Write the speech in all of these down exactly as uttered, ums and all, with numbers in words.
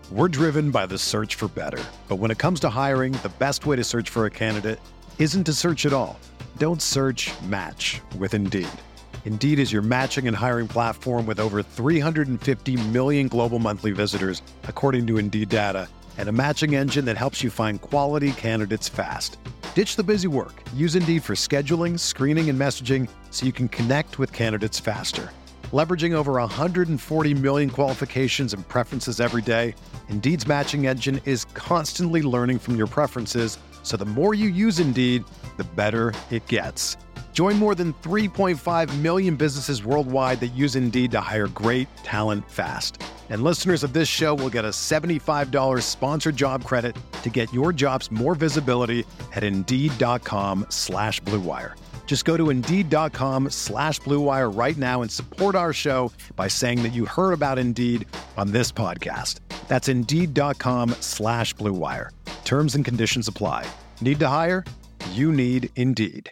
We're driven by the search for better. But when it comes to hiring, the best way to search for a candidate isn't to search at all. Don't search, match with Indeed. Indeed is your matching and hiring platform with over three hundred fifty million global monthly visitors, according to Indeed data, and a matching engine that helps you find quality candidates fast. Ditch the busy work. Use Indeed for scheduling, screening, and messaging so you can connect with candidates faster. Leveraging over one hundred forty million qualifications and preferences every day, Indeed's matching engine is constantly learning from your preferences, so the more you use Indeed, the better it gets. Join more than three point five million businesses worldwide that use Indeed to hire great talent fast. And listeners of this show will get a seventy-five dollars sponsored job credit to get your jobs more visibility at Indeed.com slash Blue Wire. Just go to Indeed.com slash Blue Wire right now and support our show by saying that you heard about Indeed on this podcast. That's Indeed.com slash Blue Wire. Terms and conditions apply. Need to hire? You need Indeed.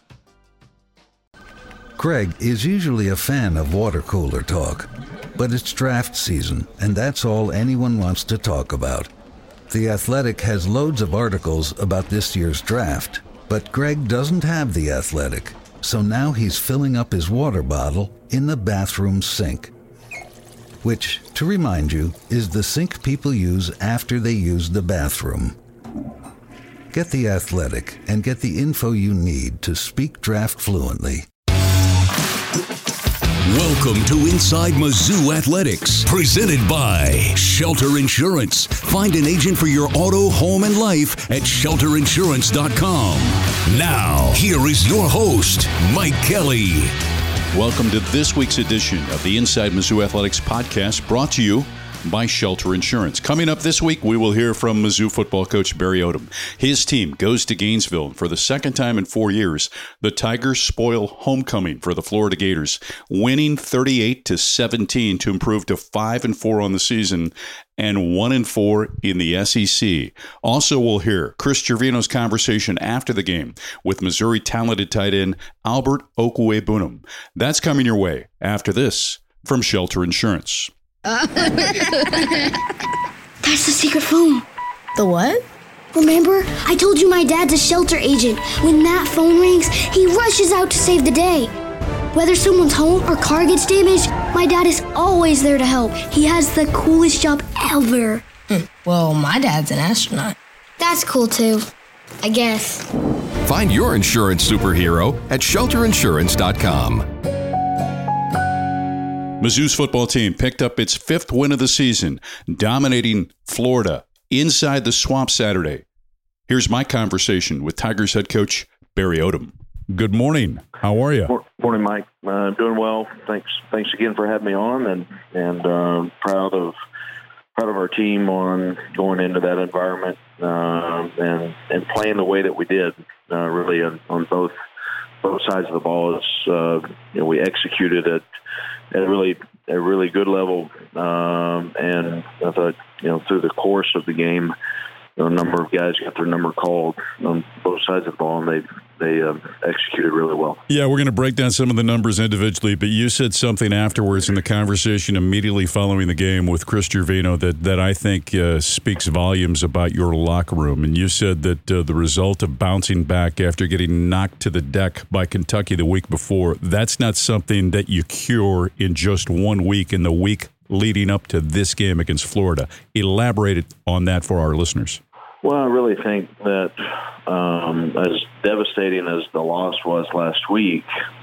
Craig is usually a fan of water cooler talk, but it's draft season, and that's all anyone wants to talk about. The Athletic has loads of articles about this year's draft, but Greg doesn't have The Athletic, so now he's filling up his water bottle in the bathroom sink. Which, to remind you, is the sink people use after they use the bathroom. Get The Athletic and get the info you need to speak draft fluently. Welcome to Inside Mizzou Athletics, presented by Shelter Insurance. Find an agent for your auto, home, and life at shelter insurance dot com. Now, here is your host, Mike Kelly. Welcome to this week's edition of the Inside Mizzou Athletics podcast, brought to you by Shelter Insurance. Coming up this week, we will hear from Mizzou football coach Barry Odom. His team goes to Gainesville. For the second time in four years, the Tigers spoil homecoming for the Florida Gators, winning thirty-eight to seventeen to improve to five and four on the season and one and four in the S E C. Also, we'll hear Chris Gervino's conversation after the game with Missouri talented tight end Albert Okwuegbunam. That's coming your way after this from Shelter Insurance. That's the secret phone. The what? Remember? I told you my dad's a shelter agent. When that phone rings, he rushes out to save the day. Whether someone's home or car gets damaged, my dad is always there to help. He has the coolest job ever. Hmm. Well, my dad's an astronaut. That's cool too, I guess. Find your insurance superhero at shelter insurance dot com. Mizzou's football team picked up its fifth win of the season, dominating Florida inside the Swamp Saturday. Here's my conversation with Tigers head coach Barry Odom. Good morning. How are you? Morning, Mike. Uh, doing well. Thanks. Thanks again for having me on, and and uh, proud of proud of our team on going into that environment uh, and and playing the way that we did. Uh, really on, on both both sides of the ball. It's, uh, you know, we executed it at a really a really good level, um, and I thought, you know, through the course of the game, you know, a number of guys got their number called on both sides of the ball, and they they uh, executed really well. Yeah, we're going to break down some of the numbers individually, but you said something afterwards in the conversation immediately following the game with Chris Gervino that, that I think uh, speaks volumes about your locker room. And you said that uh, the result of bouncing back after getting knocked to the deck by Kentucky the week before, that's not something that you cure in just one week, in the week leading up to this game against Florida. Elaborate on that for our listeners. Well, I really think that um, as devastating as the loss was last week,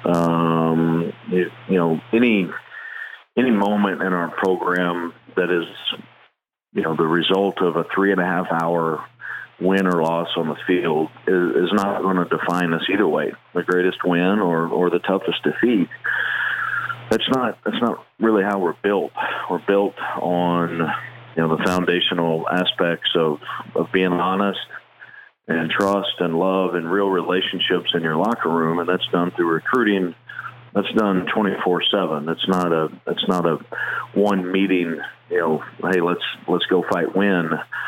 um, it, you know, any any moment in our program that is, you know, the result of a three and a half hour win or loss on the field is, is not going to define us either way. The greatest win or, or the toughest defeat. That's not that's not really how we're built. We're built on, you know, the foundational aspects of, of being honest and trust and love and real relationships in your locker room, and that's done through recruiting. That's done twenty-four seven. It's not a it's not a one meeting, you know, hey, let's let's go fight win.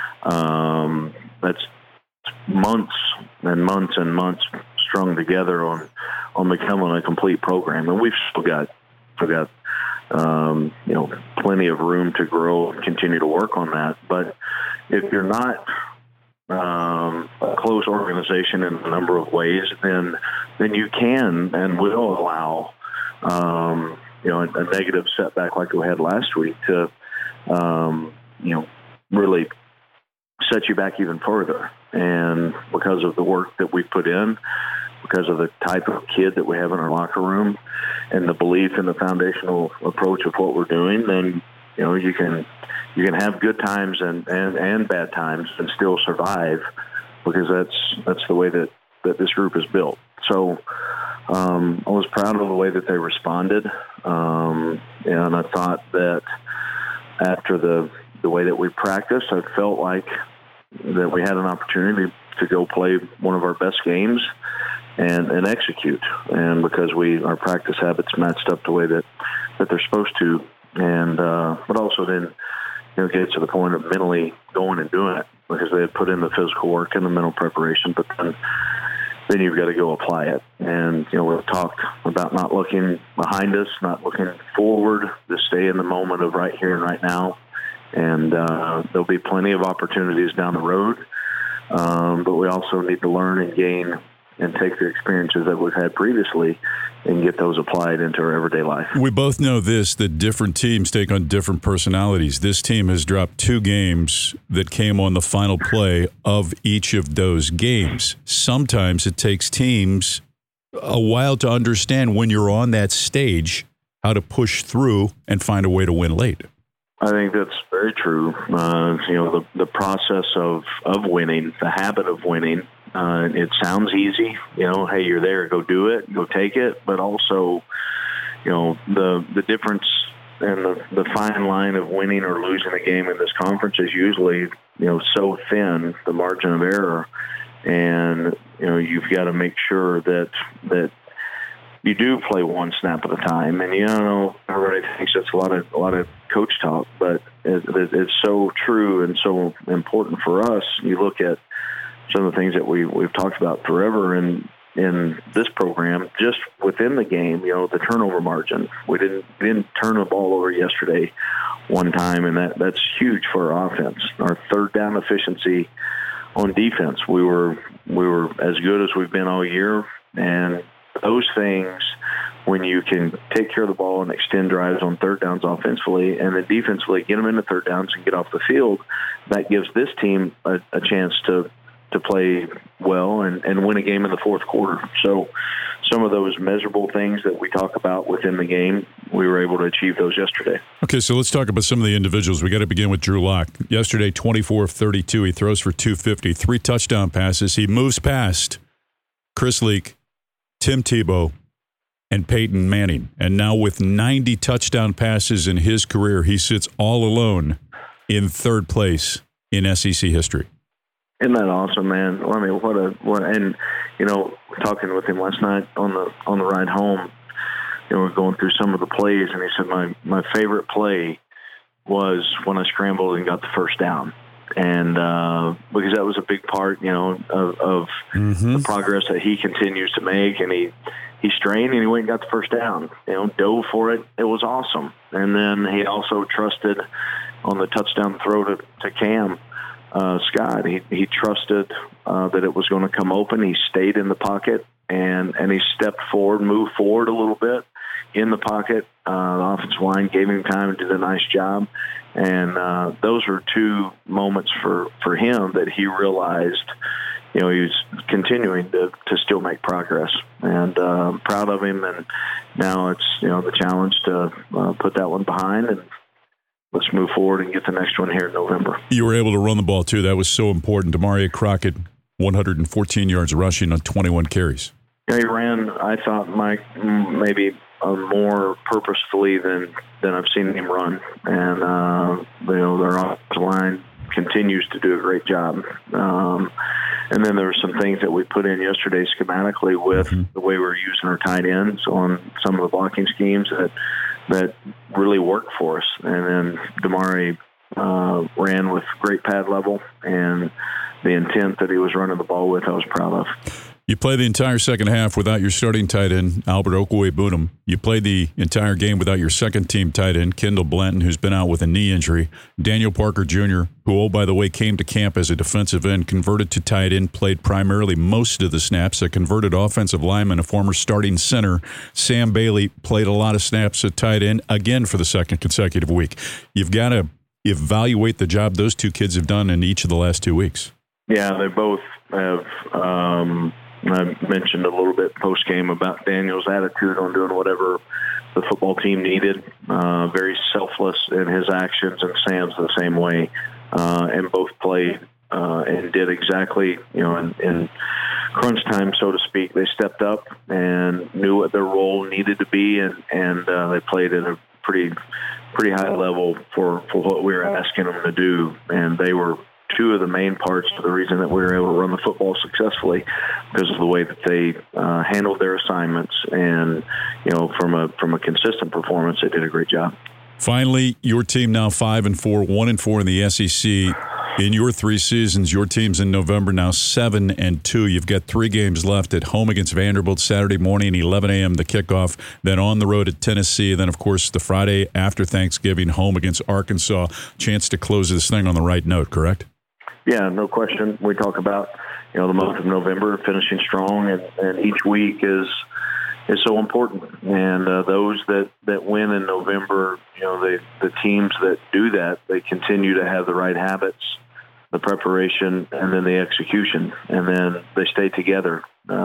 Um, that's months and months and months strung together on on becoming a complete program, and we've still got we've got um, you know, plenty of room to grow and continue to work on that. But if you're not um, a close organization in a number of ways, then then you can and will allow um, you know a, a negative setback like we had last week to um, you know really set you back even further. And because of the work that we put in, because of the type of kid that we have in our locker room, and the belief in the foundational approach of what we're doing, then you know you can you can have good times and, and, and bad times and still survive, because that's that's the way that, that this group is built. So um, I was proud of the way that they responded, um, and I thought that after the the way that we practiced, I felt like that we had an opportunity to go play one of our best games and, and execute. And because we our practice habits matched up the way that, that they're supposed to, and uh, but also then you know get to the point of mentally going and doing it, because they had put in the physical work and the mental preparation, but then then you've got to go apply it. And you know we've talked about not looking behind us, not looking forward, to stay in the moment of right here and right now. And uh, there'll be plenty of opportunities down the road, um, but we also need to learn and gain and take the experiences that we've had previously and get those applied into our everyday life. We both know this, that different teams take on different personalities. This team has dropped two games that came on the final play of each of those games. Sometimes it takes teams a while to understand, when you're on that stage, how to push through and find a way to win late. I think that's very true. Uh, you know, the, the process of, of winning, the habit of winning, uh, it sounds easy. You know, hey, you're there, go do it, go take it. But also, you know, the the difference and the, the fine line of winning or losing a game in this conference is usually, you know, so thin, the margin of error. And, you know, you've got to make sure that that you do play one snap at a time. And, you know, everybody thinks that's a lot of a lot of coach talk, but it, it, it's so true and so important for us. You look at some of the things that we, we've talked about forever in, in this program, just within the game, you know, the turnover margin. We didn't, we didn't turn the ball over yesterday one time, and that, that's huge for our offense. Our third down efficiency on defense, we were we were as good as we've been all year, and those things, when you can take care of the ball and extend drives on third downs offensively, and then defensively get them into third downs and get off the field, that gives this team a, a chance to to play well and, and win a game in the fourth quarter. So some of those measurable things that we talk about within the game, we were able to achieve those yesterday. Okay, so let's talk about some of the individuals. We got to begin with Drew Lock. Yesterday, twenty-four of thirty-two. He throws for two fifty, three touchdown passes. He moves past Chris Leak, Tim Tebow, and Peyton Manning. And now with ninety touchdown passes in his career, he sits all alone in third place in S E C history. Isn't that awesome, man? I mean, what a what! And you know, talking with him last night on the on the ride home, you know, we're going through some of the plays, and he said my my favorite play was when I scrambled and got the first down, and uh, because that was a big part, you know, of, of mm-hmm. the progress that he continues to make, and he he strained and he went and got the first down, you know, dove for it. It was awesome, and then he also trusted on the touchdown throw to, to Cam. Uh, Scott, he, he trusted uh, that it was going to come open. He stayed in the pocket, and, and he stepped forward, moved forward a little bit in the pocket. Uh, the offensive line gave him time and did a nice job. And uh, those were two moments for, for him that he realized, you know, he was continuing to, to still make progress. And uh, I'm proud of him, and now it's, you know, the challenge to uh, put that one behind and let's move forward and get the next one here in November. You were able to run the ball, too. That was so important. Demaria Crockett, one hundred fourteen yards rushing on twenty-one carries. Yeah, he ran, I thought, Mike, maybe uh, more purposefully than, than I've seen him run. And, uh, you know, their offensive line continues to do a great job. Um, and then there were some things that we put in yesterday schematically with mm-hmm. the way we were using our tight ends on some of the blocking schemes that that really worked for us. And then Damari uh, ran with great pad level, and the intent that he was running the ball with, I was proud of. You played the entire second half without your starting tight end, Albert Okwuegbunam. You played the entire game without your second team tight end, Kendall Blanton, who's been out with a knee injury. Daniel Parker Junior, who, oh, by the way, came to camp as a defensive end, converted to tight end, played primarily most of the snaps. A converted offensive lineman, a former starting center, Sam Bailey, played a lot of snaps at tight end, again for the second consecutive week. You've got to evaluate the job those two kids have done in each of the last two weeks. Yeah, they both have um, – I mentioned a little bit post-game about Daniel's attitude on doing whatever the football team needed. Uh, very selfless in his actions, and Sam's the same way. Uh, and both played uh, and did exactly, you know, in, in crunch time, so to speak. They stepped up and knew what their role needed to be, and, and uh, they played at a pretty pretty high level for, for what we were asking them to do. And they were two of the main parts of the reason that we were able to run the football successfully, because of the way that they uh, handled their assignments. And, you know, from a from a consistent performance, they did a great job. Finally, your team now five and four, one and four in the S E C. In your three seasons, your team's in November now seven and two. You've got three games left at home against Vanderbilt Saturday morning, eleven a.m. the kickoff. Then on the road at Tennessee. Then, of course, the Friday after Thanksgiving, home against Arkansas. Chance to close this thing on the right note, correct? Yeah, no question. We talk about, you know, the month of November, finishing strong, and, and each week is is so important. And uh, those that, that win in November, you know, they, the teams that do that, they continue to have the right habits, the preparation, and then the execution. And then they stay together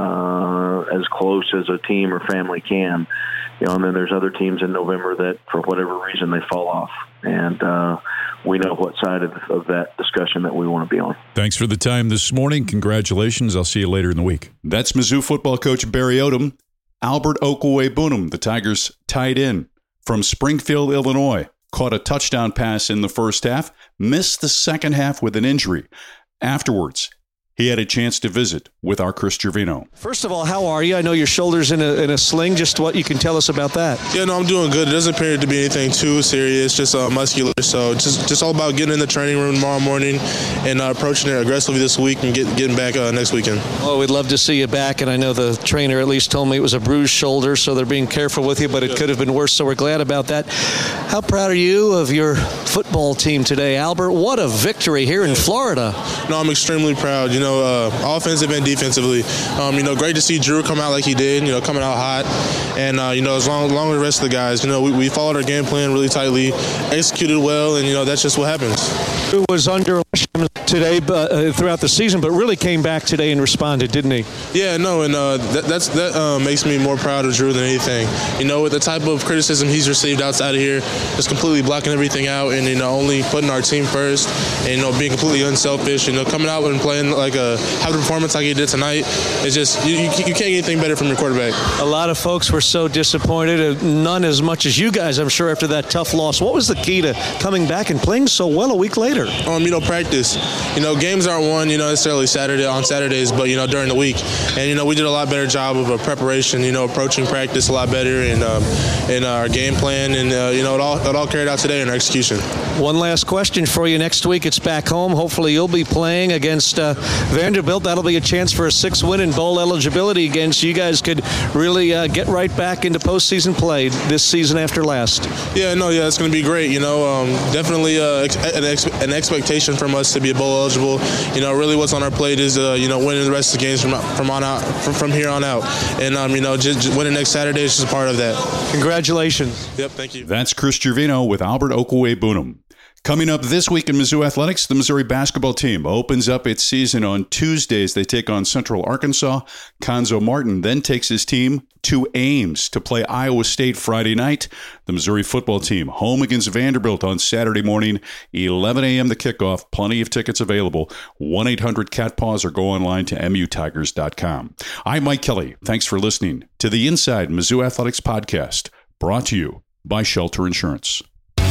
uh, as close as a team or family can. You know, and then there's other teams in November that, for whatever reason, they fall off. And uh, we know what side of, of that discussion that we want to be on. Thanks for the time this morning. Congratulations. I'll see you later in the week. That's Mizzou football coach Barry Odom. Albert Okwuegbunam, the Tigers' tight end from Springfield, Illinois, caught a touchdown pass in the first half, missed the second half with an injury. Afterwards, he had a chance to visit with our Chris Gervino. First of all, how are you? I know your shoulder's in a, in a sling. Just what you can tell us about that. Yeah, no, I'm doing good. It doesn't appear to be anything too serious, just uh, muscular. So just just all about getting in the training room tomorrow morning and uh, approaching it aggressively this week and get, getting back uh, next weekend. Well, we'd love to see you back, and I know the trainer at least told me it was a bruised shoulder, so they're being careful with you, but it could have been worse, so we're glad about that. How proud are you of your football team today, Albert? What a victory here in Florida. No, I'm extremely proud. You know, uh, offensive and defensively. Um, you know, great to see Drew come out like he did, you know, coming out hot. And, uh, you know, as long, along with the rest of the guys, you know, we, we followed our game plan really tightly, executed well, and, you know, that's just what happens. Drew was under today but, uh, throughout the season, but really came back today and responded, didn't he? Yeah, no, and uh, that, that's, that uh, makes me more proud of Drew than anything. You know, with the type of criticism he's received outside of here, just completely blocking everything out and, you know, only putting our team first and, you know, being completely unselfish, you know, coming out and playing like a, having a performance like he did tonight, it's just, you, you, you can't get anything better from your quarterback. A lot of folks were so disappointed, none as much as you guys, I'm sure, after that tough loss. What was the key to coming back and playing so well a week later? Um, you know, practice. You know, games aren't won, you know, necessarily Saturday on Saturdays, but, you know, during the week. And, you know, we did a lot better job of uh, preparation, you know, approaching practice a lot better and um, in our game plan. And, uh, you know, it all, it all carried out today in our execution. One last question for you. Next week, it's back home. Hopefully you'll be playing against uh, Vanderbilt. That'll be a chance for a six win and bowl eligibility again, so you guys could really uh, get right back into postseason play this season after last. Yeah, no, yeah, it's going to be great. You know, um, definitely uh, an, ex- an expectation from us to be bowl eligible. You know, really what's on our plate is, uh, you know, winning the rest of the games from from on out from, from here on out. And, um, you know, just, just winning next Saturday is just a part of that. Congratulations. Yep, thank you. That's Chris Gervino with Albert Okwuegbunam. Coming up this week in Mizzou Athletics, the Missouri basketball team opens up its season on Tuesdays. They take on Central Arkansas. Conzo Martin then takes his team to Ames to play Iowa State Friday night. The Missouri football team home against Vanderbilt on Saturday morning, eleven a.m. the kickoff. Plenty of tickets available. one eight hundred cat paws or go online to m u tigers dot com. I'm Mike Kelly. Thanks for listening to the Inside Mizzou Athletics podcast, brought to you by Shelter Insurance.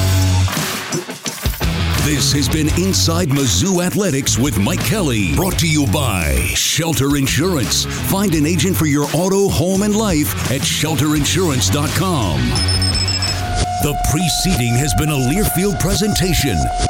This has been Inside Mizzou Athletics with Mike Kelly, brought to you by Shelter Insurance. Find an agent for your auto, home, and life at shelter insurance dot com. The preceding has been a Learfield presentation.